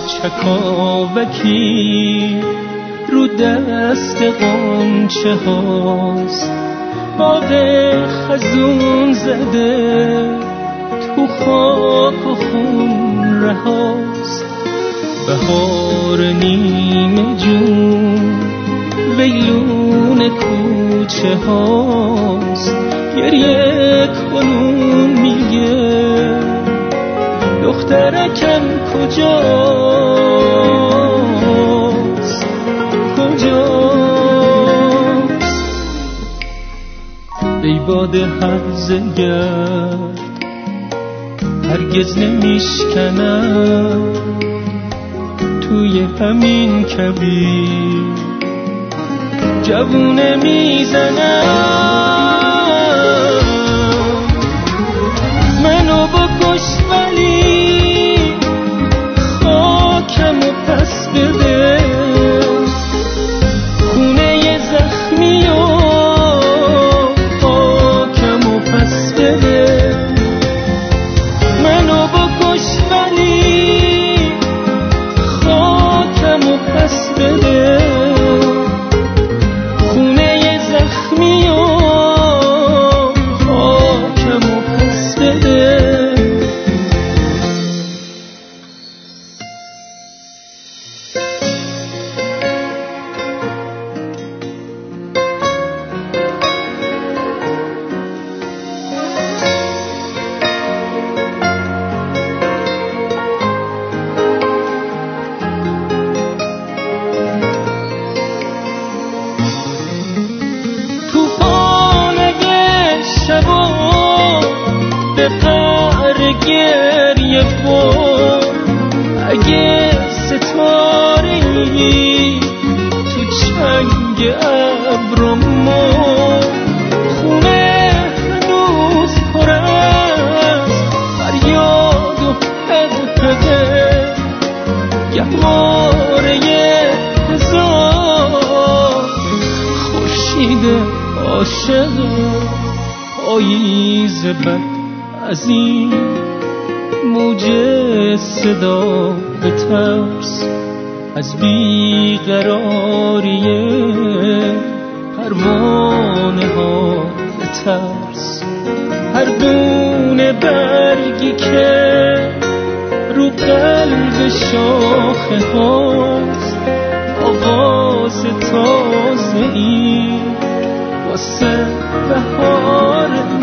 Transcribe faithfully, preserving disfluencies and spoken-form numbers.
چکاوکی رو دست قنچه هاست، باغ خزون زده تو خاک و خون رهاست. بهار نیمه جون ویلون کوچه هاست، گریه کنون میگه دخترکم کجاست کجاست. ای باد هرزه گرد هرگز نمیشکنم توی همین کبیر جوونه میزنم. منو بکش ولی خاکم و پس بده، خونه زخمی و خاکم و پس بده. منو بکش ولی خاکم و پس بده، گریه کن اگه ستاره‌ای تو چنگ ابرمو. خونه هنوز پر از فریاد و حقه، گهواره هزار خورشید عاشق پاییز بد از این موج صدا به ترس، از بیقراری پروانه ها به ترس. هر دونه برگی که رو قلب شاخه هاست آواز تازه ای واسه بهار